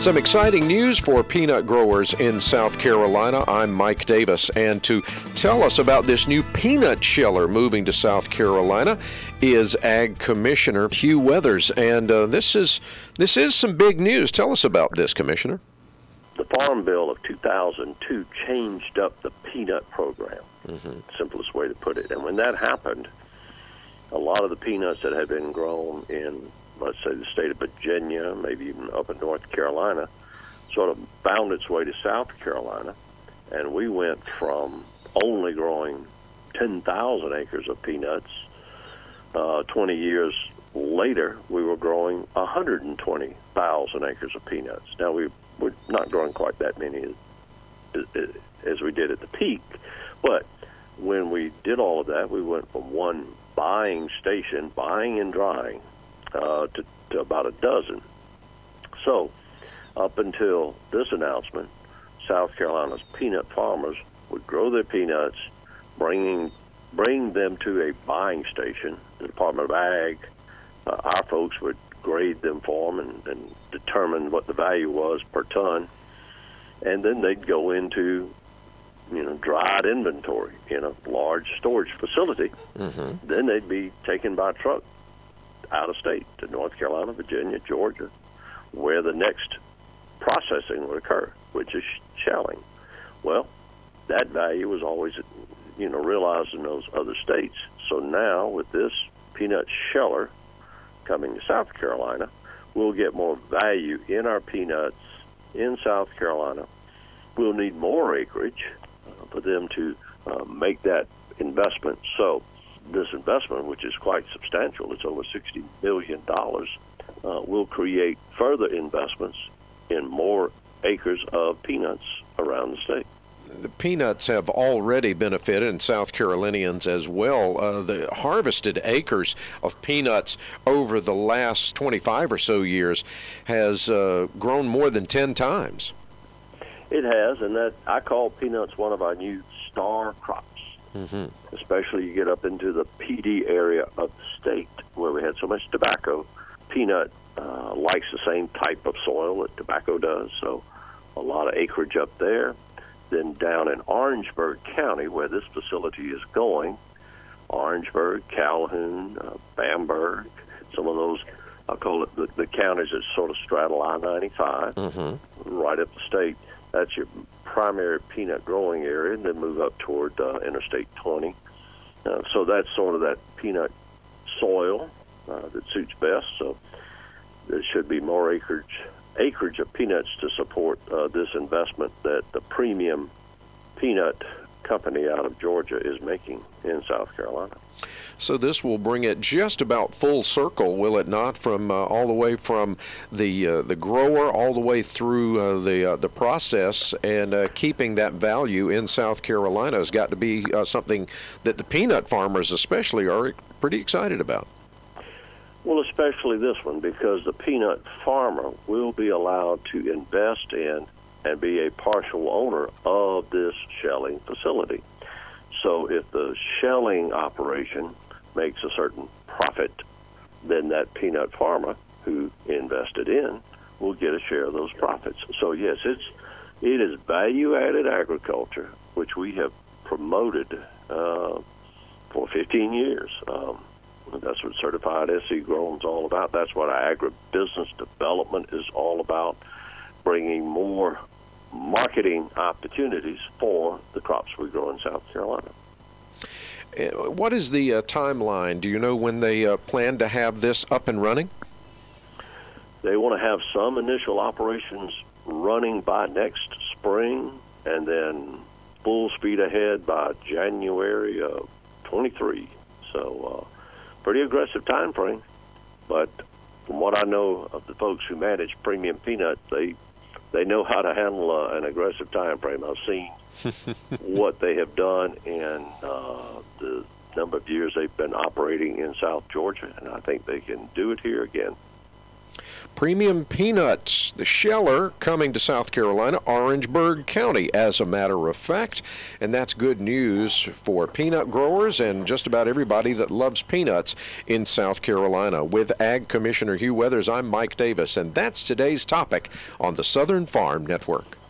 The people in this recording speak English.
Some exciting news for peanut growers in South Carolina. I'm Mike Davis, and to tell us about this new peanut sheller moving to South Carolina is Ag Commissioner Hugh Weathers, and this is some big news. Tell us about this, Commissioner. The Farm Bill of 2002 changed up the peanut program, simplest way to put it. And when that happened, a lot of the peanuts that had been grown in, let's say, the state of Virginia, maybe even up in North Carolina, sort of found its way to South Carolina. And we went from only growing 10,000 acres of peanuts. 20 years later, we were growing 120,000 acres of peanuts. Now, we're not growing quite that many as we did at the peak, but when we did all of that, we went from one buying station, buying and drying, to about a dozen. So, up until this announcement, South Carolina's peanut farmers would grow their peanuts, bring them to a buying station. The Department of Ag, our folks would grade them for them and determine what the value was per ton, and then they'd go into dried inventory in a large storage facility. Then they'd be taken by truck out of state to North Carolina, Virginia, Georgia, where the next processing would occur, which is shelling. Well, that value was always, realized in those other states. So now with this peanut sheller coming to South Carolina, we'll get more value in our peanuts in South Carolina. We'll need more acreage for them to make that investment. So this investment, which is quite substantial, it's over $60 million, will create further investments in more acres of peanuts around the state. The peanuts have already benefited, and South Carolinians as well. The harvested acres of peanuts over the last 25 or so years has grown more than 10 times. It has, and that I call peanuts one of our new star crops. Especially you get up into the PD area of the state where we had so much tobacco. Peanut likes the same type of soil that tobacco does, so a lot of acreage up there. Then down in Orangeburg County, where this facility is going, Orangeburg, Calhoun, Bamberg, some of those, I'll call it the counties that sort of straddle I-95, right up the state. That's your primary peanut growing area, and then move up toward Interstate 20. So that's sort of that peanut soil that suits best. So there should be more acreage of peanuts to support this investment that the premium peanut company out of Georgia is making in South Carolina. So this will bring it just about full circle, will it not? From all the way from the grower all the way through the process, and keeping that value in South Carolina has got to be something that the peanut farmers especially are pretty excited about. Well, especially this one, because the peanut farmer will be allowed to invest in and be a partial owner of this shelling facility. So if the shelling operation makes a certain profit, then that peanut farmer who invested in will get a share of those profits. So yes, it is value-added agriculture, which we have promoted for 15 years. That's what Certified SC Grown is all about. That's what our agribusiness development is all about, bringing more marketing opportunities for the crops we grow in South Carolina. What is the timeline? Do you know when they plan to have this up and running? They want to have some initial operations running by next spring, and then full speed ahead by January of 23. So pretty aggressive time frame. But from what I know of the folks who manage premium peanut, they know how to handle an aggressive time frame. I've seen what they have done in the number of years they've been operating in South Georgia, and I think they can do it here again. premium peanuts, the sheller, coming to South Carolina, Orangeburg County, as a matter of fact. And that's good news for peanut growers and just about everybody that loves peanuts in South Carolina. With Ag Commissioner Hugh Weathers, I'm Mike Davis, and that's today's topic on the Southern Farm Network.